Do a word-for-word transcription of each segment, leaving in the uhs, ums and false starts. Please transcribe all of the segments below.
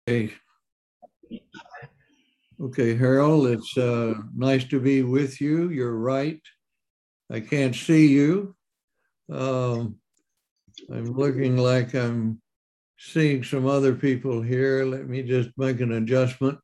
Hey, okay, Harold, it's uh, nice to be with you. You're right. I can't see you. Um, I'm looking like I'm seeing some other people here. Let me just make an adjustment.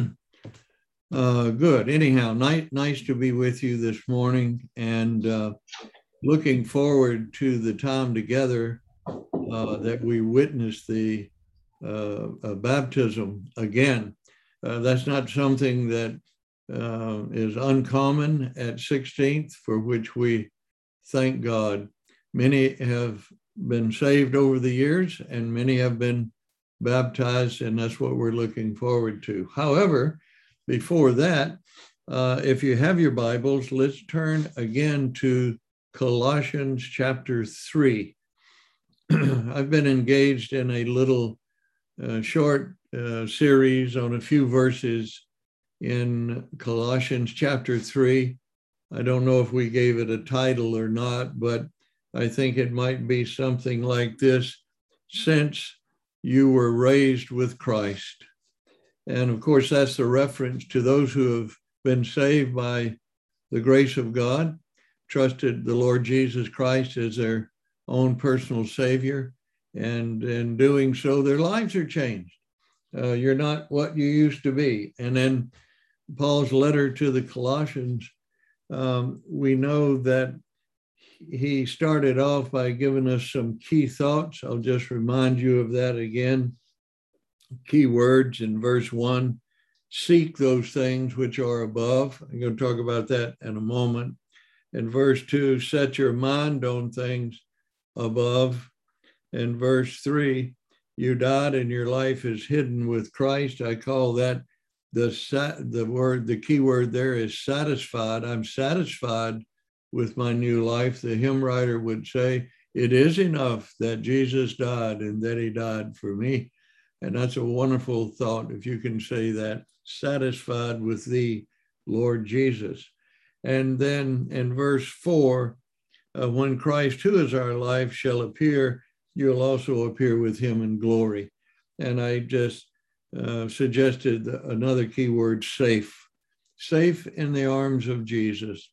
uh, good. Anyhow, nice, nice to be with you this morning and uh, looking forward to the time together uh, that we witness the uh, uh, baptism again. Uh, that's not something that uh, is uncommon at sixteenth, for which we thank God. Many have been saved over the years, and many have been baptized, and that's what we're looking forward to. However, before that, uh, if you have your Bibles, let's turn again to Colossians chapter three. I've been engaged in a little uh, short uh, series on a few verses in Colossians chapter three. I don't know if we gave it a title or not, but I think it might be something like this: since you were raised with Christ. And of course, that's the reference to those who have been saved by the grace of God, trusted the Lord Jesus Christ as their own personal Savior. And in doing so, their lives are changed. Uh, you're not what you used to be. And then Paul's letter to the Colossians, um, we know that he started off by giving us some key thoughts. I'll just remind you of that again. Key words in verse one: seek those things which are above. I'm going to talk about that in a moment. In verse two, set your mind on things above. In verse three, you died and your life is hidden with Christ. I call that the, the word, the key word there is satisfied. I'm satisfied with my new life. The hymn writer would say, it is enough that Jesus died and that he died for me. And that's a wonderful thought, if you can say that, satisfied with thee, Lord Jesus. And then in verse four, uh, when Christ, who is our life, shall appear, you'll also appear with him in glory. And I just uh, suggested another key word: safe. Safe in the arms of Jesus.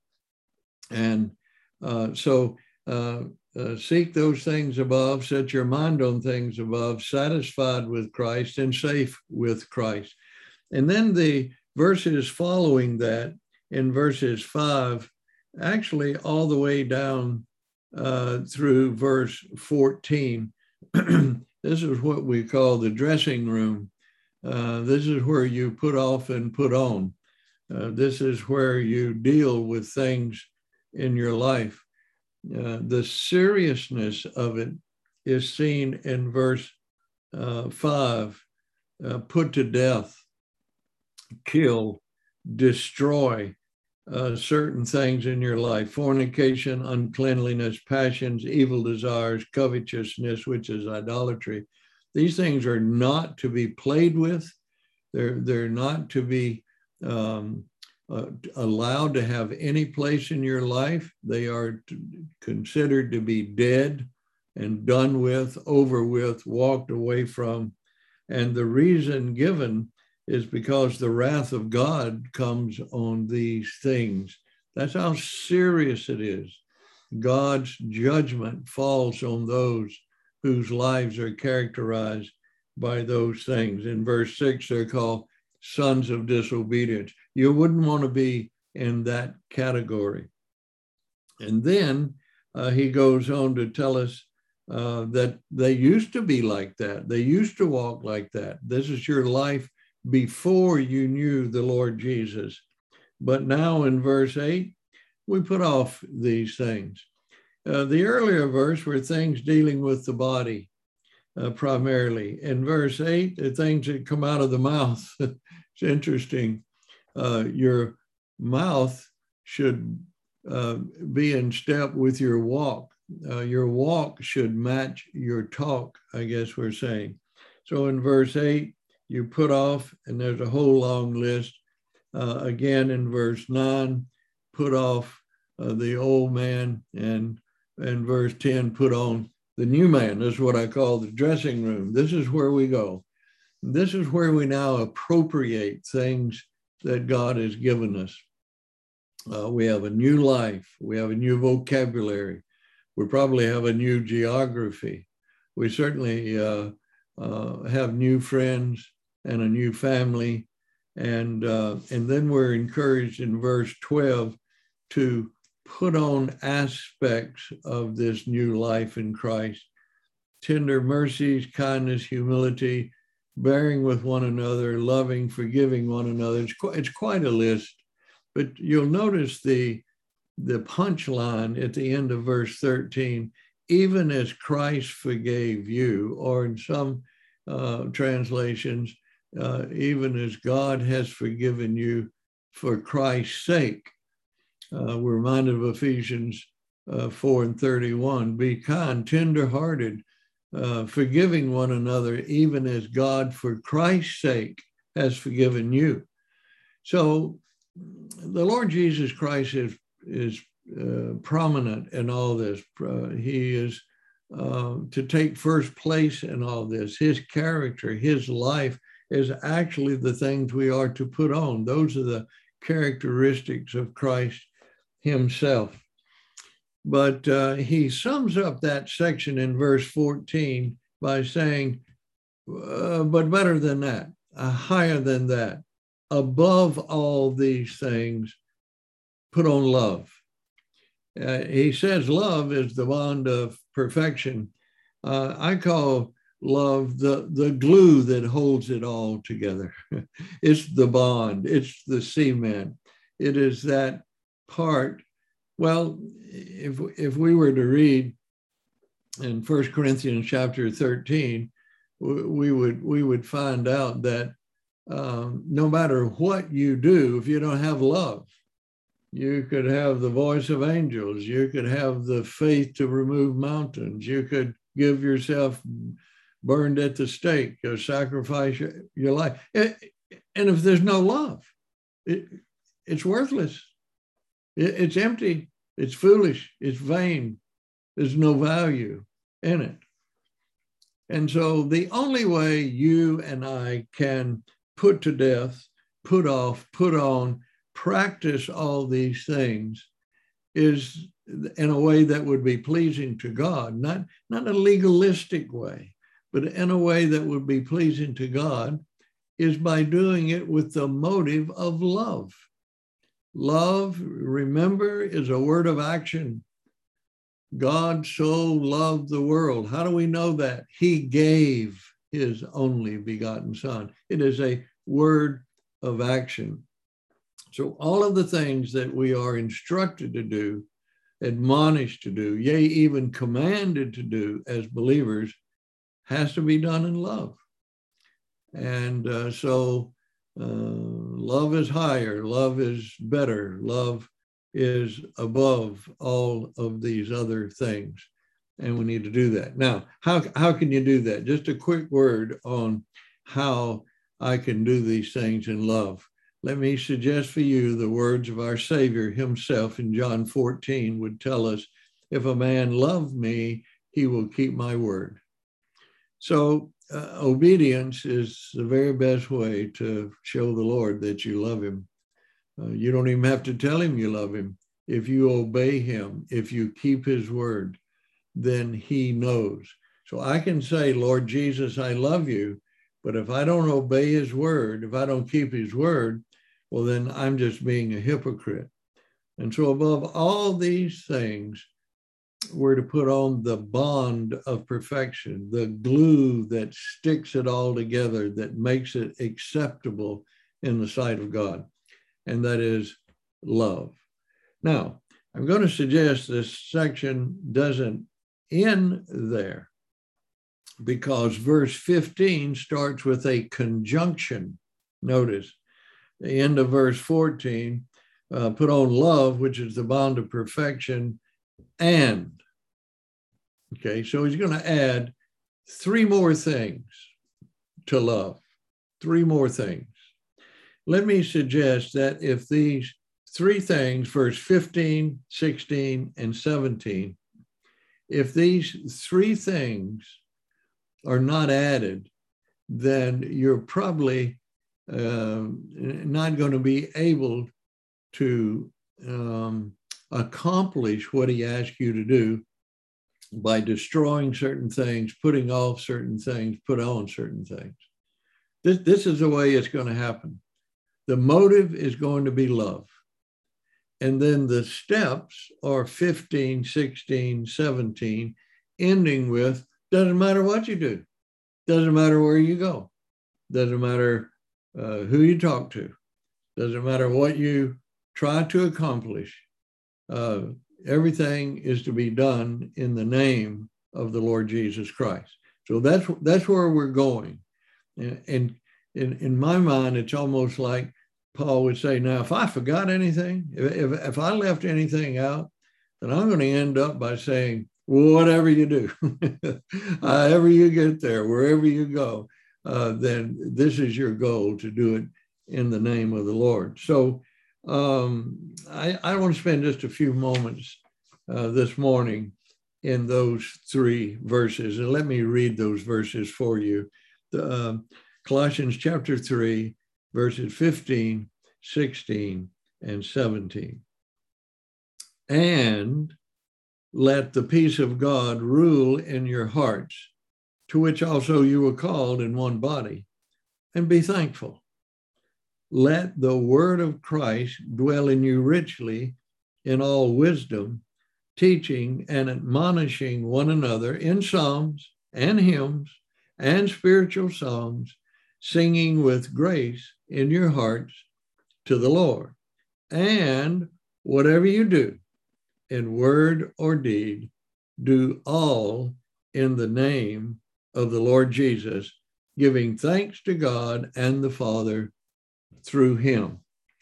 And uh, so uh, uh, seek those things above, set your mind on things above, satisfied with Christ and safe with Christ. And then the verses following that, in verses five, actually all the way down uh, through verse fourteen, this is what we call the dressing room. Uh, this is where you put off and put on. Uh, this is where you deal with things in your life. Uh, the seriousness of it is seen in verse uh, five, uh, put to death, kill, destroy uh, certain things in your life: fornication, uncleanliness, passions, evil desires, covetousness, which is idolatry. These things are not to be played with. They're, they're not to be um, uh, allowed to have any place in your life. They are to, considered to be dead and done with, over with, walked away from. And the reason given is because the wrath of God comes on these things. That's how serious it is. God's judgment falls on those whose lives are characterized by those things. In verse six, they're called sons of disobedience. You wouldn't want to be in that category. And then uh, he goes on to tell us uh, that they used to be like that. They used to walk like that. This is your life before you knew the Lord Jesus. But now in verse eight, we put off these things. Uh, the earlier verse were things dealing with the body uh, primarily. In verse eight, the things that come out of the mouth. It's interesting. Uh, your mouth should uh, be in step with your walk. Uh, your walk should match your talk, I guess we're saying. So in verse eight, you put off, and there's a whole long list. Uh, again, in verse nine, put off uh, the old man, and in verse ten, put on the new man. This is what I call the dressing room. This is where we go. This is where we now appropriate things that God has given us. Uh, we have a new life. We have a new vocabulary. We probably have a new geography. We certainly uh, uh, have new friends and a new family. And, uh, and then we're encouraged in verse twelve to put on aspects of this new life in Christ: tender mercies, kindness, humility, bearing with one another, loving, forgiving one another. It's quite, it's quite a list, but you'll notice the, the punchline at the end of verse thirteen, even as Christ forgave you, or in some uh, translations, uh, even as God has forgiven you for Christ's sake. Uh, we're reminded of Ephesians uh, four and thirty-one, be kind, tenderhearted, uh, forgiving one another, even as God for Christ's sake has forgiven you. So the Lord Jesus Christ is, is uh, prominent in all this. Uh, he is uh, to take first place in all this. His character, his life is actually the things we are to put on. Those are the characteristics of Christ himself. But uh, he sums up that section in verse fourteen by saying, uh, but better than that, uh, higher than that, above all these things, put on love. Uh, he says love is the bond of perfection. Uh, I call love the, the glue that holds it all together. It's the bond, it's the cement. It is that part. Well, if, if we were to read in First Corinthians chapter thirteen, we would, we would find out that um, no matter what you do, if you don't have love, you could have the voice of angels, you could have the faith to remove mountains, you could give yourself burned at the stake or sacrifice your, your life. And if there's no love, it, it's worthless. It, it's empty. It's foolish. It's vain. There's no value in it. And so the only way you and I can put to death, put off, put on, practice all these things is in a way that would be pleasing to God, not, not a legalistic way, but in a way that would be pleasing to God, is by doing it with the motive of love. Love, remember, is a word of action. God so loved the world. How do we know that? He gave his only begotten Son. It is a word of action. So all of the things that we are instructed to do, admonished to do, yea, even commanded to do as believers, has to be done in love. And uh, so uh, love is higher, love is better, love is above all of these other things. And we need to do that. Now, how, how can you do that? Just a quick word on how I can do these things in love. Let me suggest for you the words of our Savior himself in John fourteen would tell us, if a man love me, he will keep my word. So uh, obedience is the very best way to show the Lord that you love him. Uh, you don't even have to tell him you love him. If you obey him, if you keep his word, then he knows. So I can say, Lord Jesus, I love you, but if I don't obey his word, if I don't keep his word, well, then I'm just being a hypocrite. And so above all these things, we're to put on the bond of perfection, the glue that sticks it all together, that makes it acceptable in the sight of God, and that is love. Now, I'm going to suggest this section doesn't end there, because verse fifteen starts with a conjunction. Notice the end of verse fourteen, uh, put on love, which is the bond of perfection, and. Okay, so he's going to add three more things to love, three more things. Let me suggest that if these three things, verse fifteen, sixteen, and seventeen, if these three things are not added, then you're probably uh, not going to be able to um, accomplish what he asks you to do by destroying certain things, putting off certain things, put on certain things. This, this is the way it's going to happen. The motive is going to be love. And then the steps are fifteen, sixteen, seventeen, ending with, doesn't matter what you do. Doesn't matter where you go. Doesn't matter uh, who you talk to. Doesn't matter what you try to accomplish. Uh, everything is to be done in the name of the Lord Jesus Christ. So that's, that's where we're going. And, and in, in my mind, it's almost like Paul would say, now, if I forgot anything, if, if, if I left anything out, then I'm going to end up by saying, well, whatever you do, however you get there, wherever you go, uh, then this is your goal, to do it in the name of the Lord. So um, I, I want to spend just a few moments uh, this morning in those three verses. And let me read those verses for you. The, uh, Colossians chapter three, verses fifteen, sixteen, and seventeen. And let the peace of God rule in your hearts, to which also you were called in one body, and be thankful. Let the word of Christ dwell in you richly in all wisdom, teaching and admonishing one another in psalms and hymns and spiritual songs, singing with grace in your hearts to the Lord. And whatever you do, in word or deed, do all in the name of the Lord Jesus, giving thanks to God and the Father through him.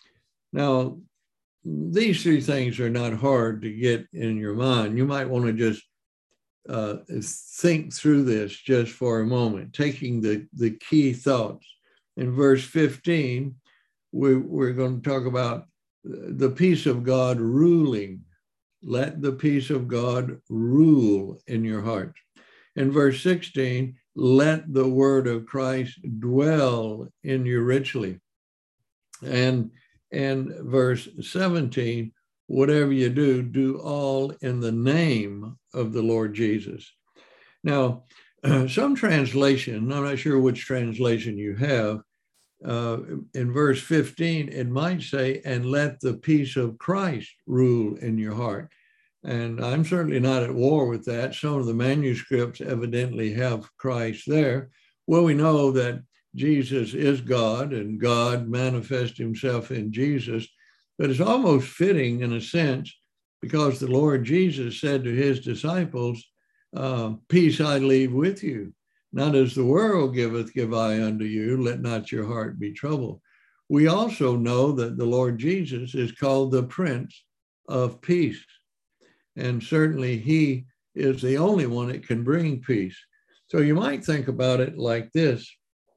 Now, these three things are not hard to get in your mind. You might want to just uh, think through this just for a moment, taking the, the key thoughts. In verse fifteen, we, we're going to talk about the peace of God ruling. Let the peace of God rule in your heart. In verse sixteen, let the word of Christ dwell in you richly. And in verse seventeen, whatever you do, do all in the name of the Lord Jesus. Now, uh, some translation, I'm not sure which translation you have, uh, in verse fifteen, it might say, and let the peace of Christ rule in your heart. And I'm certainly not at war with that. Some of the manuscripts evidently have Christ there. Well, we know that Jesus is God and God manifests himself in Jesus, but it's almost fitting in a sense, because the Lord Jesus said to his disciples, uh, peace I leave with you. Not as the world giveth, give I unto you. Let not your heart be troubled. We also know that the Lord Jesus is called the Prince of Peace. And certainly he is the only one that can bring peace. So you might think about it like this.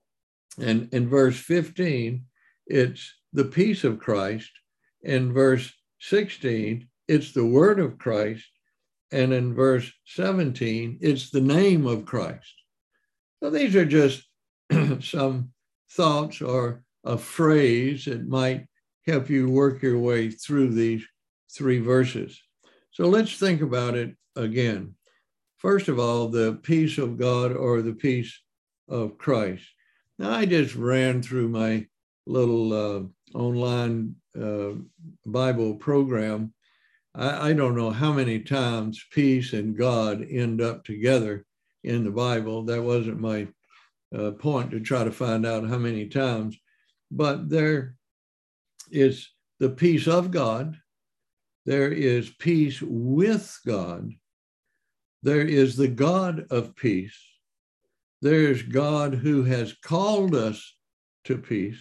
And in verse fifteen, it's the peace of Christ. In verse sixteen, it's the word of Christ. And in verse seventeen, it's the name of Christ. So these are just some thoughts or a phrase that might help you work your way through these three verses. So let's think about it again. First of all, the peace of God or the peace of Christ. Now, I just ran through my little uh, online uh, Bible program. I, I don't know how many times peace and God end up together in the Bible. That wasn't my uh, point to try to find out how many times. But there is the peace of God. There is peace with God. There is the God of peace. There's God who has called us to peace.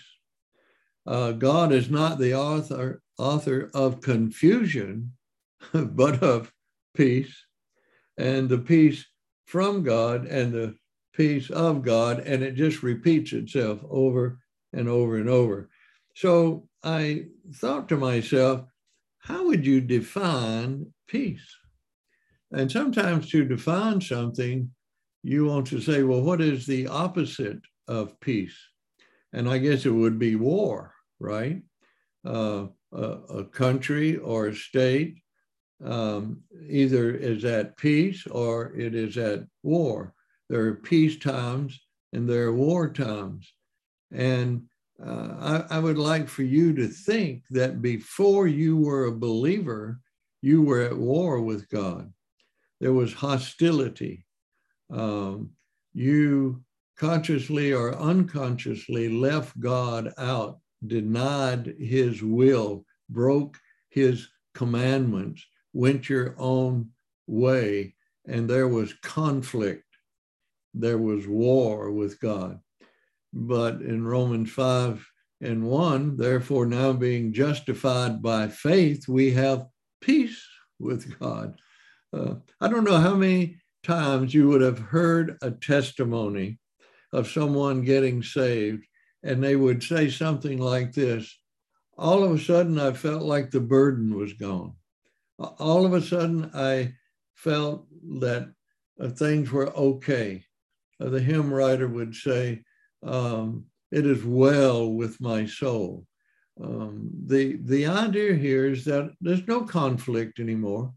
Uh, God is not the author, author of confusion, but of peace. And the peace from God and the peace of God, and it just repeats itself over and over and over. So I thought to myself, how would you define peace? And sometimes to define something, you want to say, well, what is the opposite of peace. And I guess it would be war, right? Uh, a, a country or a state um, either is at peace or it is at war. There are peace times and there are war times. And uh, I, I would like for you to think that before you were a believer, you were at war with God. There was hostility. Um, you consciously or unconsciously left God out, denied his will, broke his commandments, went your own way, and there was conflict. There was war with God. But in Romans five and one, therefore now being justified by faith, we have peace with God. Uh, I don't know how many times you would have heard a testimony of someone getting saved, and they would say something like this: all of a sudden, I felt like the burden was gone. All of a sudden, I felt that uh, things were okay. Uh, the hymn writer would say, um, it is well with my soul. Um, the, the idea here is that there's no conflict anymore.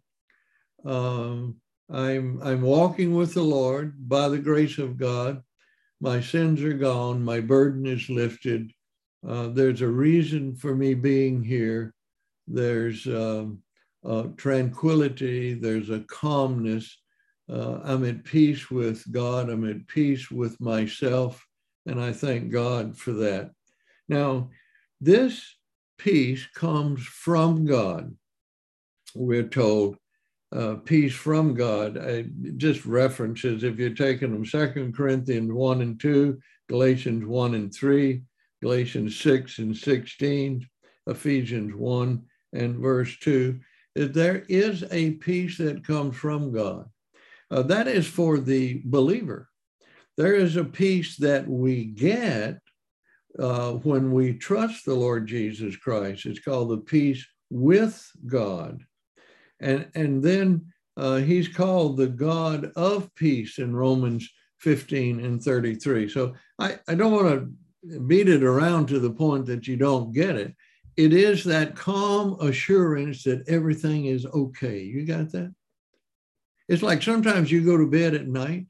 Um, I'm, I'm walking with the Lord by the grace of God. My sins are gone. My burden is lifted. Uh, there's a reason for me being here. There's um, uh, tranquility. There's a calmness. Uh, I'm at peace with God. I'm at peace with myself. And I thank God for that. Now, this peace comes from God. We're told uh, peace from God. I, just references, if you're taking them, Second Corinthians one and two, Galatians one and three, Galatians six and sixteen, Ephesians one and verse two, that there is a peace that comes from God. Uh, that is for the believer. There is a peace that we get uh, when we trust the Lord Jesus Christ. It's called the peace with God. And, and then uh, he's called the God of peace in Romans fifteen and thirty-three. So I, I don't want to beat it around to the point that you don't get it. It is that calm assurance that everything is okay. You got that? It's like sometimes you go to bed at night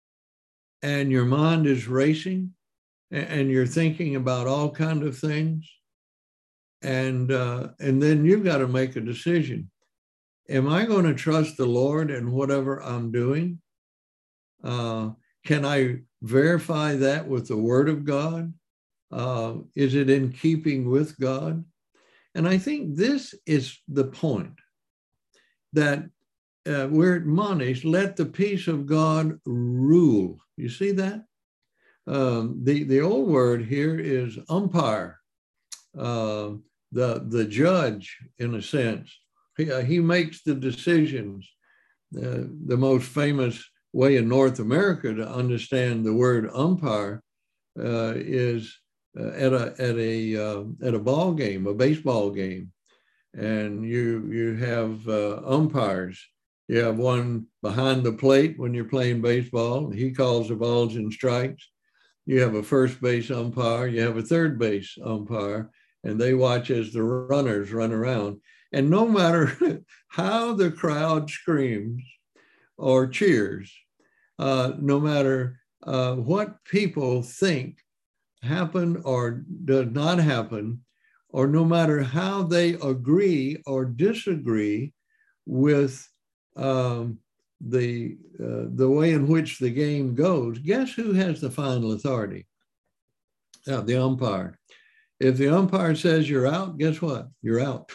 and your mind is racing and you're thinking about all kinds of things. And, uh, and then you've got to make a decision. Am I going to trust the Lord in whatever I'm doing? Uh, can I verify that with the Word of God? Uh, is it in keeping with God? And I think this is the point, that uh, we're admonished, let the peace of God rule. You see that? Um, the, the old word here is umpire, uh, the, the judge, in a sense. He, uh, he makes the decisions. Uh, the most famous way in North America to understand the word umpire uh, is uh, at a at a uh, at a ball game, a baseball game, and you you have uh, umpires. You have one behind the plate when you're playing baseball. He calls the balls and strikes. You have a first base umpire. You have a third base umpire, and they watch as the runners run around. And no matter how the crowd screams or cheers, uh, no matter uh, what people think happened or does not happen, or no matter how they agree or disagree with um, the, uh, the way in which the game goes, guess who has the final authority? Uh, the umpire. If the umpire says you're out, guess what? You're out.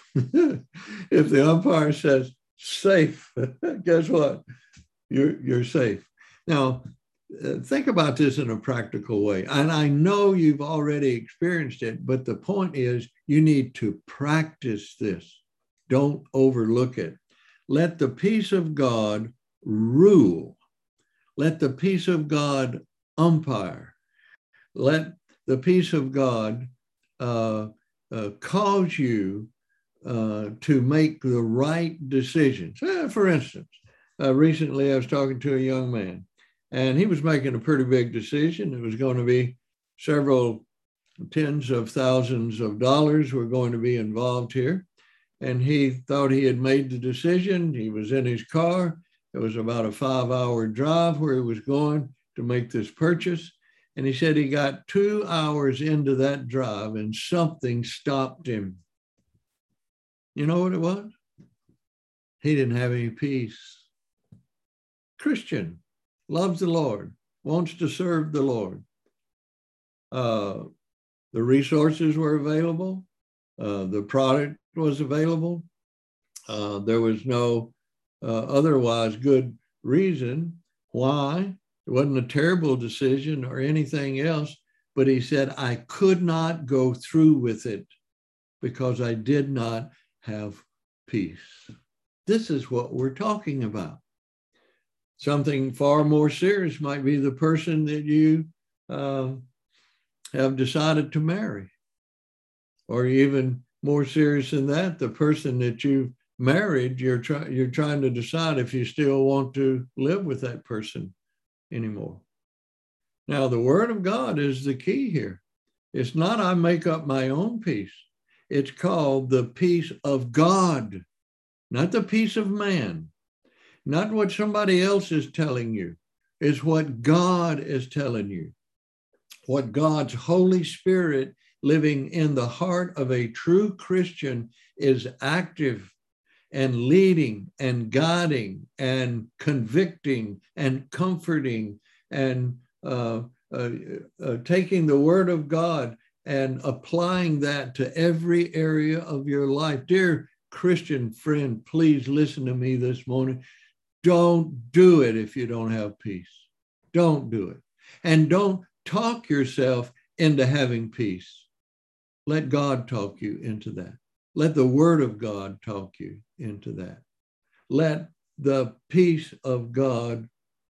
If the umpire says safe, guess what? You're, you're safe. Now, uh, think about this in a practical way. And I know you've already experienced it, but the point is you need to practice this. Don't overlook it. Let the peace of God rule. Let the peace of God umpire. Let the peace of God uh, uh, cause you uh, to make the right decisions. Uh, for instance, uh, recently I was talking to a young man, and he was making a pretty big decision. It was going to be several tens of thousands of dollars were going to be involved here. And he thought he had made the decision. He was in his car. It was about a five hour drive where he was going to make this purchase. And he said he got two hours into that drive and something stopped him. You know what it was? He didn't have any peace. Christian, loves the Lord, wants to serve the Lord. Uh, the resources were available. Uh, the product was available. Uh, there was no uh, otherwise good reason why. It wasn't a terrible decision or anything else, but he said, I could not go through with it because I did not have peace. This is what we're talking about. Something far more serious might be the person that you uh, have decided to marry. Or even more serious than that, the person that you've married, you're, try- you're trying to decide if you still want to live with that person anymore. Now, the Word of God is the key here. It's not I make up my own peace. It's called the peace of God, not the peace of man, not what somebody else is telling you. It's what God is telling you, what God's Holy Spirit living in the heart of a true Christian is active and leading and guiding and convicting and comforting and uh, uh, uh, taking the Word of God and applying that to every area of your life. Dear Christian friend, please listen to me this morning. Don't do it if you don't have peace. Don't do it. And don't talk yourself into having peace. Let God talk you into that. Let the Word of God talk you into that. Let the peace of God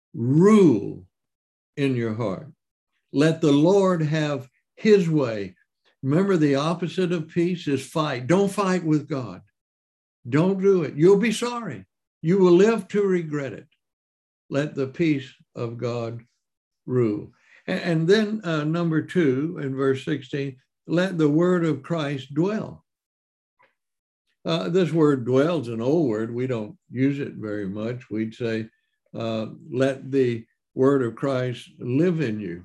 rule in your heart. Let the Lord have His way. Remember, the opposite of peace is fight. Don't fight with God. Don't do it. You'll be sorry. You will live to regret it. Let the peace of God rule. And, and then uh, number two, in verse sixteen, let the word of Christ dwell. Uh, this word dwell is an old word. We don't use it very much. We'd say, uh, let the word of Christ live in you.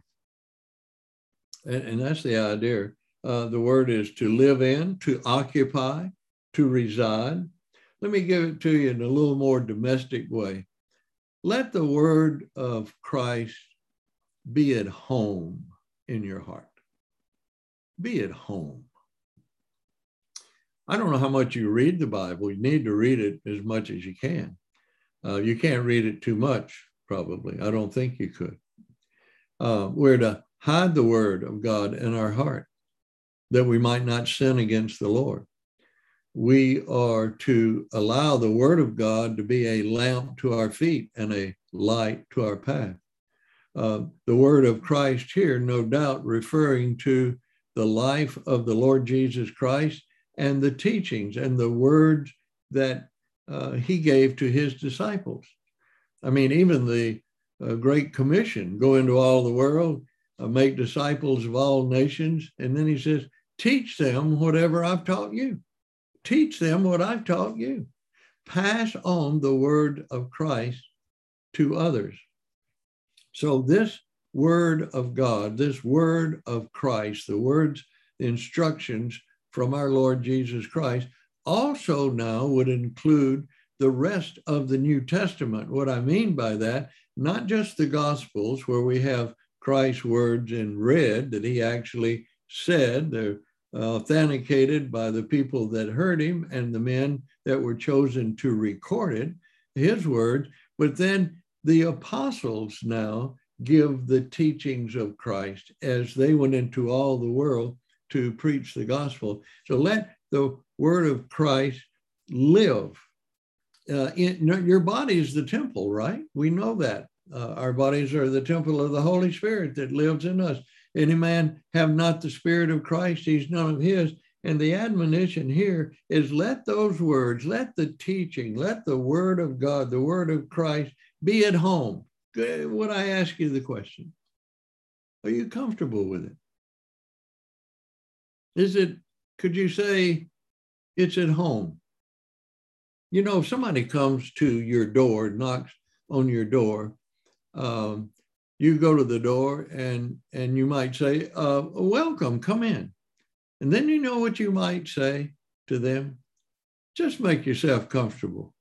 And, and that's the idea. Uh, the word is to live in, to occupy, to reside. Let me give it to you in a little more domestic way. Let the word of Christ be at home in your heart. Be at home. I don't know how much you read the Bible. You need to read it as much as you can. Uh, you can't read it too much, probably. I don't think you could. Uh, we're to hide the word of God in our heart that we might not sin against the Lord. We are to allow the word of God to be a lamp to our feet and a light to our path. Uh, the word of Christ here, no doubt, referring to the life of the Lord Jesus Christ and the teachings and the words that uh, he gave to his disciples. I mean, even the uh, Great Commission, go into all the world, uh, make disciples of all nations. And then he says, teach them whatever I've taught you. Teach them what I've taught you. Pass on the word of Christ to others. So this word of God, this word of Christ, the words, the instructions from our Lord Jesus Christ, also now would include the rest of the New Testament. What I mean by that, not just the Gospels where we have Christ's words in red that he actually said, they're authenticated by the people that heard him and the men that were chosen to record it, his words, but then the apostles now give the teachings of Christ as they went into all the world to preach the gospel. So let the word of Christ live. Uh, in, your body is the temple, right? We know that. Uh, our bodies are the temple of the Holy Spirit that lives in us. Any man have not the Spirit of Christ, he's none of his. And the admonition here is let those words, let the teaching, let the word of God, the word of Christ be at home. Would I ask you the question? Are you comfortable with it? Is it, could you say it's at home? You know, if somebody comes to your door, knocks on your door, um, you go to the door and, and you might say, uh, welcome, come in. And then you know what you might say to them? Just make yourself comfortable.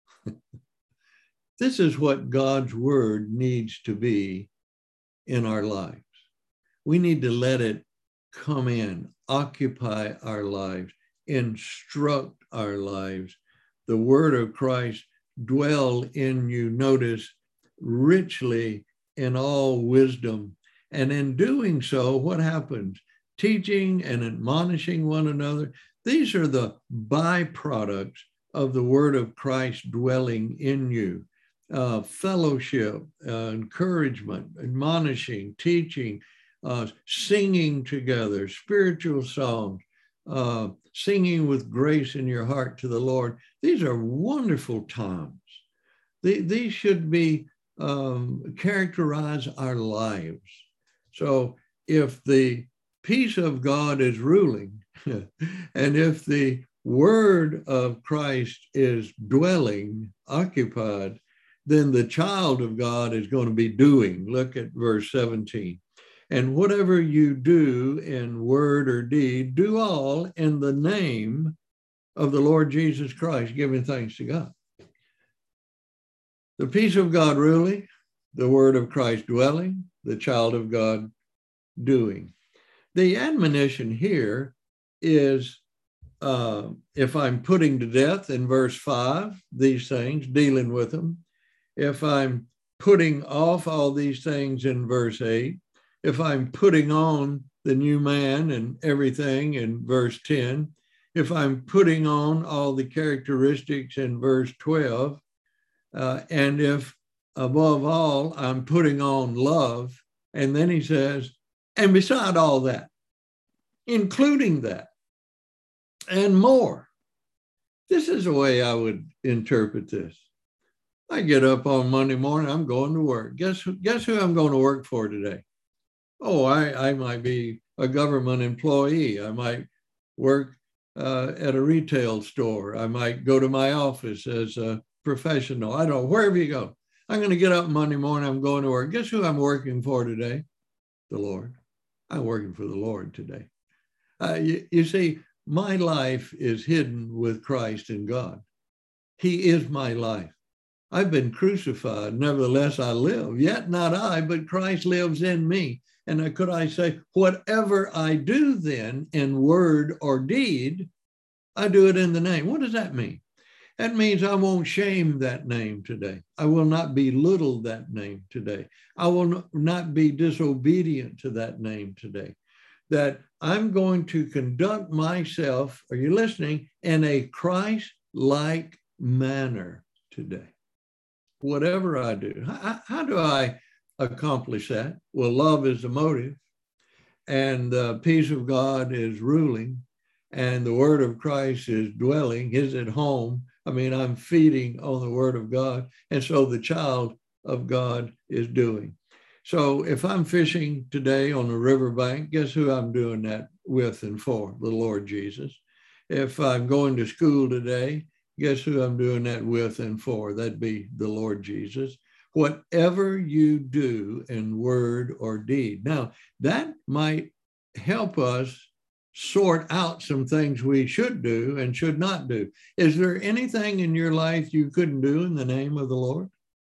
This is what God's word needs to be in our lives. We need to let it come in, occupy our lives, instruct our lives. The word of Christ dwell in you, notice, richly in all wisdom. And in doing so, what happens? Teaching and admonishing one another. These are the byproducts of the word of Christ dwelling in you. Uh, fellowship, uh, encouragement, admonishing, teaching, uh, singing together, spiritual songs, uh, singing with grace in your heart to the Lord. These are wonderful times. They, these should be um, characterize our lives. So if the peace of God is ruling, and if the word of Christ is dwelling, occupied, then the child of God is going to be doing. Look at verse seventeen. And whatever you do in word or deed, do all in the name of the Lord Jesus Christ, giving thanks to God. The peace of God ruling, the word of Christ dwelling, the child of God doing. The admonition here is, uh, if I'm putting to death in verse five, these things, dealing with them. If I'm putting off all these things in verse eight, if I'm putting on the new man and everything in verse ten, if I'm putting on all the characteristics in verse twelve, uh, and if above all, I'm putting on love, and then he says, and beside all that, including that, and more. This is the way I would interpret this. I get up on Monday morning, I'm going to work. Guess, guess who I'm going to work for today? Oh, I, I might be a government employee. I might work uh, at a retail store. I might go to my office as a professional. I don't know, wherever you go. I'm going to get up Monday morning, I'm going to work. Guess who I'm working for today? The Lord. I'm working for the Lord today. Uh, you, you see, my life is hidden with Christ in God. He is my life. I've been crucified, nevertheless I live, yet not I, but Christ lives in me. And could I say, whatever I do then in word or deed, I do it in the name. What does that mean? That means I won't shame that name today. I will not belittle that name today. I will not be disobedient to that name today. That I'm going to conduct myself, are you listening, in a Christ-like manner today. Whatever I do. How, how do I accomplish that? Well, love is the motive, and the peace of God is ruling, and the word of Christ is dwelling, is at home. I mean, I'm feeding on the word of God, and so the child of God is doing. So if I'm fishing today on a riverbank, guess who I'm doing that with and for? The Lord Jesus. If I'm going to school today, guess who I'm doing that with and for? That'd be the Lord Jesus. Whatever you do in word or deed. Now, that might help us sort out some things we should do and should not do. Is there anything in your life you couldn't do in the name of the Lord?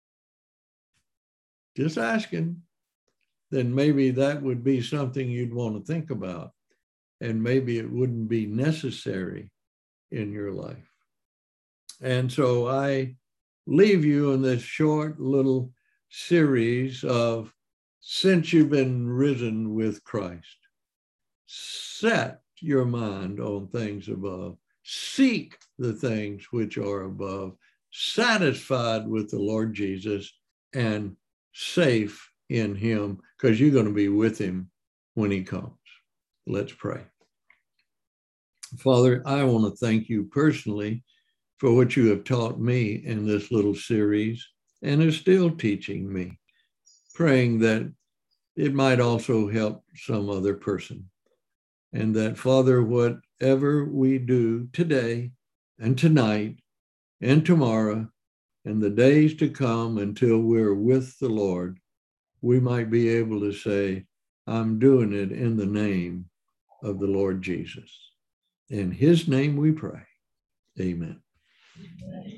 Just asking. Then maybe that would be something you'd want to think about. And maybe it wouldn't be necessary in your life. And so I leave you in this short little series of, since you've been risen with Christ, set your mind on things above, seek the things which are above, satisfied with the Lord Jesus and safe in him, because you're going to be with him when he comes. Let's pray. Father, I want to thank you personally for what you have taught me in this little series and is still teaching me, praying that it might also help some other person. And that, Father, whatever we do today and tonight and tomorrow and the days to come until we're with the Lord, we might be able to say, I'm doing it in the name of the Lord Jesus. In his name we pray. Amen.